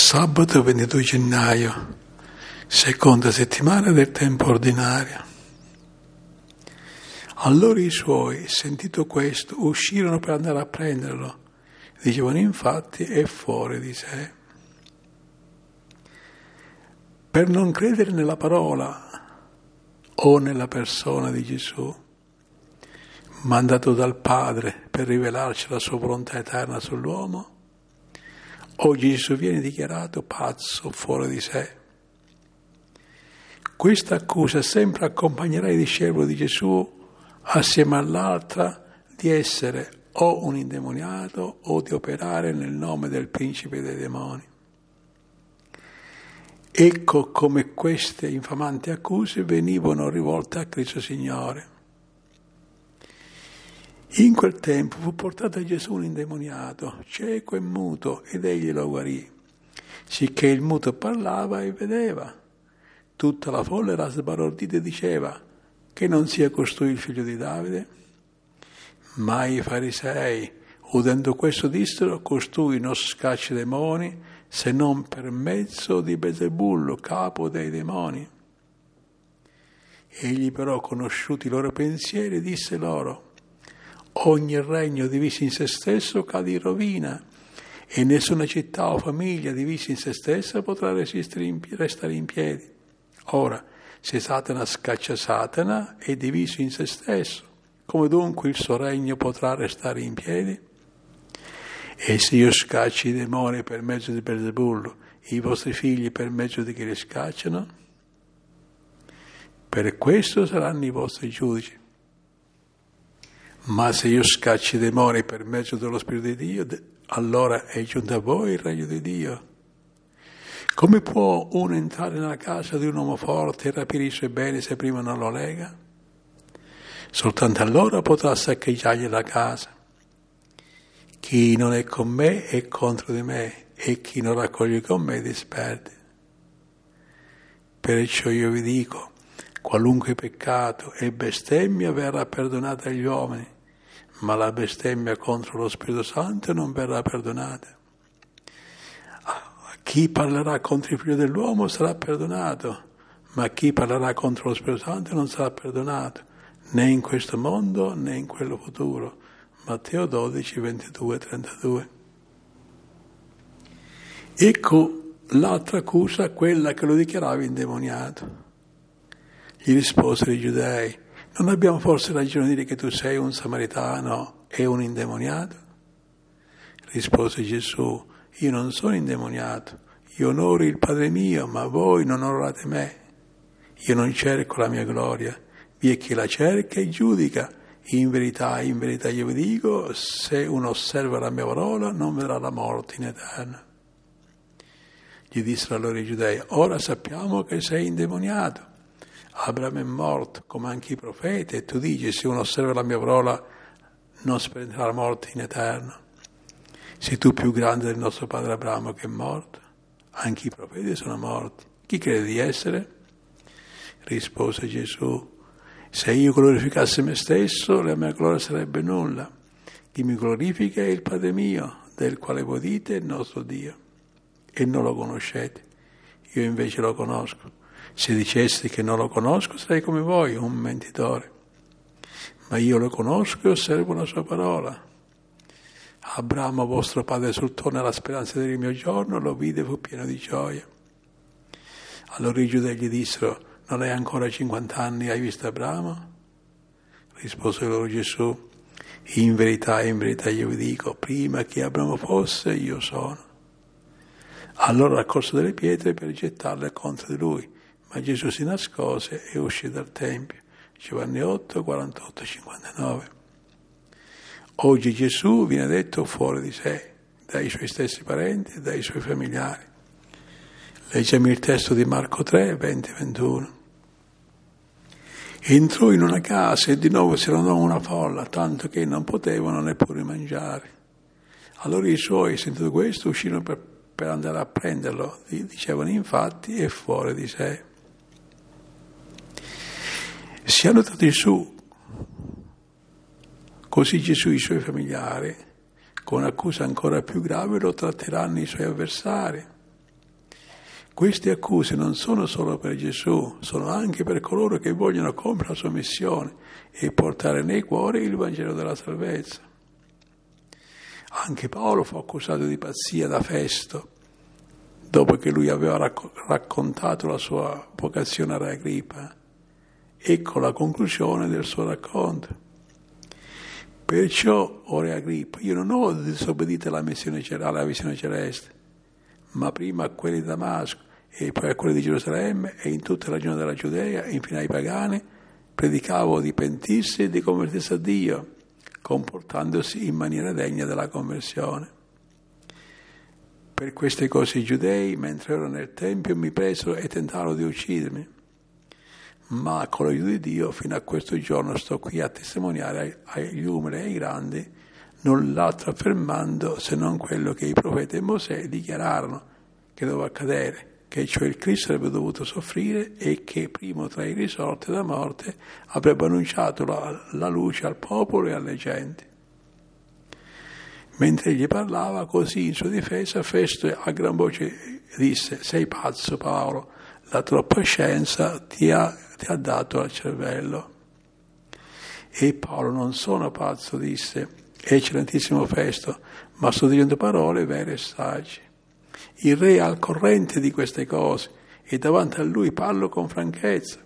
Sabato 22 gennaio, seconda settimana del tempo ordinario. Allora i suoi, sentito questo, uscirono per andare a prenderlo. Dicevano infatti è fuori di sé. Per non credere nella parola o nella persona di Gesù, mandato dal Padre per rivelarci la sua volontà eterna sull'uomo, oggi Gesù viene dichiarato pazzo, fuori di sé. Questa accusa sempre accompagnerà i discepoli di Gesù assieme all'altra di essere o un indemoniato o di operare nel nome del principe dei demoni. Ecco come queste infamanti accuse venivano rivolte a Cristo Signore. In quel tempo fu portato a Gesù un indemoniato, cieco e muto, ed egli lo guarì, sicché il muto parlava e vedeva. Tutta la folla era sbalordita e diceva che non sia costui il figlio di Davide. Ma i farisei, udendo questo, dissero: costui non scaccia i demoni se non per mezzo di Belzebullo, capo dei demoni. Egli però, conosciuti i loro pensieri, disse loro: ogni regno diviso in se stesso cade in rovina, e nessuna città o famiglia divisa in se stessa potrà restare in piedi. Ora, se Satana scaccia Satana, è diviso in se stesso. Come dunque il suo regno potrà restare in piedi? E se io scaccio i demoni per mezzo di Belzebullo, i vostri figli per mezzo di chi li scacciano? Per questo saranno i vostri giudici. Ma se io scaccio i demoni per mezzo dello Spirito di Dio, allora è giunto a voi il regno di Dio. Come può uno entrare nella casa di un uomo forte e rapire i suoi beni se prima non lo lega? Soltanto allora potrà saccheggiargli la casa. Chi non è con me è contro di me, e chi non raccoglie con me disperde. Perciò io vi dico, qualunque peccato e bestemmia verrà perdonata agli uomini, ma la bestemmia contro lo Spirito Santo non verrà perdonata. Chi parlerà contro il Figlio dell'uomo sarà perdonato, ma chi parlerà contro lo Spirito Santo non sarà perdonato, né in questo mondo né in quello futuro. Matteo 12, 22, 32. Ecco l'altra accusa, quella che lo dichiarava indemoniato. Gli risposero i giudei: non abbiamo forse ragione di dire che tu sei un samaritano e un indemoniato? Rispose Gesù: io non sono indemoniato, io onoro il Padre mio, ma voi non onorate me. Io non cerco la mia gloria, vi è chi la cerca e giudica. In verità io vi dico, se uno osserva la mia parola non vedrà la morte in eterno. Gli dissero allora i giudei: ora sappiamo che sei indemoniato. Abramo è morto, come anche i profeti, e tu dici: se uno osserva la mia parola non sperimenterà la morte in eterno. Sei tu più grande del nostro padre Abramo, che è morto? Anche i profeti sono morti. Chi crede di essere? Rispose Gesù: se io glorificassi me stesso, la mia gloria sarebbe nulla. Chi mi glorifica è il Padre mio, del quale voi dite il nostro Dio, e non lo conoscete. Io invece lo conosco. Se dicessi che non lo conosco, sarei come voi, un mentitore. Ma io lo conosco e osservo la sua parola. Abramo, vostro padre, esultò nella speranza del mio giorno, lo vide e fu pieno di gioia. Allora i giudei gli dissero: non hai ancora 50 anni, hai visto Abramo? Rispose loro Gesù: in verità io vi dico, prima che Abramo fosse, io sono. Allora raccolse delle pietre per gettarle contro di lui, ma Gesù si nascose e uscì dal Tempio. Giovanni 8, 48, 59. Oggi Gesù viene detto fuori di sé, dai suoi stessi parenti e dai suoi familiari. Leggiamo il testo di Marco 3, 20, 21. Entrò in una casa e di nuovo si radunò una folla, tanto che non potevano neppure mangiare. Allora i suoi, sentito questo, uscirono per andare a prenderlo. Dicevano infatti è fuori di sé. Siano stati su. Così Gesù e i suoi familiari, con accusa ancora più grave, lo tratteranno i suoi avversari. Queste accuse non sono solo per Gesù, sono anche per coloro che vogliono compiere la sua missione e portare nei cuori il Vangelo della salvezza. Anche Paolo fu accusato di pazzia da Festo, dopo che lui aveva raccontato la sua vocazione a Re Agrippa. Ecco la conclusione del suo racconto. Perciò, o Re Agrippa, io non ho disobbedito alla visione celeste, ma prima a quelli di Damasco e poi a quelli di Gerusalemme e in tutte le regioni della Giudea e infine ai pagani, predicavo di pentirsi e di convertirsi a Dio, comportandosi in maniera degna della conversione. Per queste cose i giudei, mentre ero nel Tempio, mi presero e tentarono di uccidermi. Ma con l'aiuto di Dio, fino a questo giorno sto qui a testimoniare agli umili e ai grandi, null'altro affermando se non quello che i profeti e Mosè dichiararono che doveva accadere, che cioè il Cristo avrebbe dovuto soffrire e che primo tra i risorti da morte avrebbe annunciato la luce al popolo e alle genti. Mentre egli parlava così in sua difesa, Festo a gran voce disse: sei pazzo, Paolo, la troppa scienza ti ha dato al cervello. E Paolo: non sono pazzo, disse, eccellentissimo Festo, ma sto dicendo parole vere e sagge. Il re è al corrente di queste cose e davanti a lui parlo con franchezza.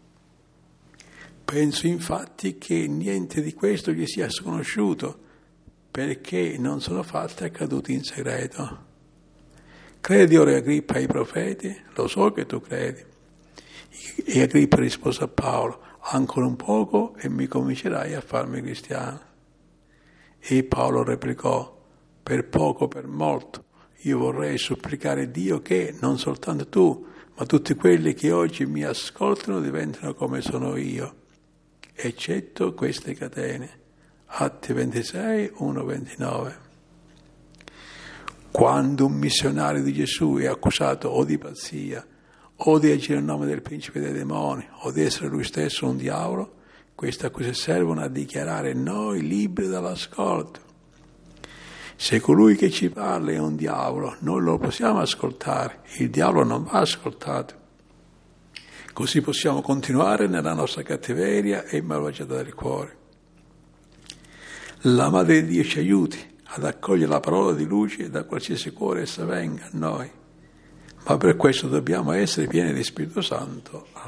Penso infatti che niente di questo gli sia sconosciuto, perché non sono fatti accaduti in segreto. Credi, ora Agrippa, ai profeti? Lo so che tu credi. E Agrippa rispose a Paolo: ancora un poco e mi convincerai a farmi cristiano. E Paolo replicò: per poco, per molto, io vorrei supplicare Dio che non soltanto tu, ma tutti quelli che oggi mi ascoltano diventino come sono io, eccetto queste catene. Atti 26, 1-29. Quando un missionario di Gesù è accusato o di pazzia, o di agire in nome del principe dei demoni, o di essere lui stesso un diavolo, queste accuse servono a dichiarare noi liberi dall'ascolto. Se colui che ci parla è un diavolo, noi lo possiamo ascoltare, il diavolo non va ascoltato. Così possiamo continuare nella nostra cattiveria e malvagiata del cuore. La Madre di Dio ci aiuti ad accogliere la parola di luce da qualsiasi cuore essa venga a noi, ma per questo dobbiamo essere pieni di Spirito Santo.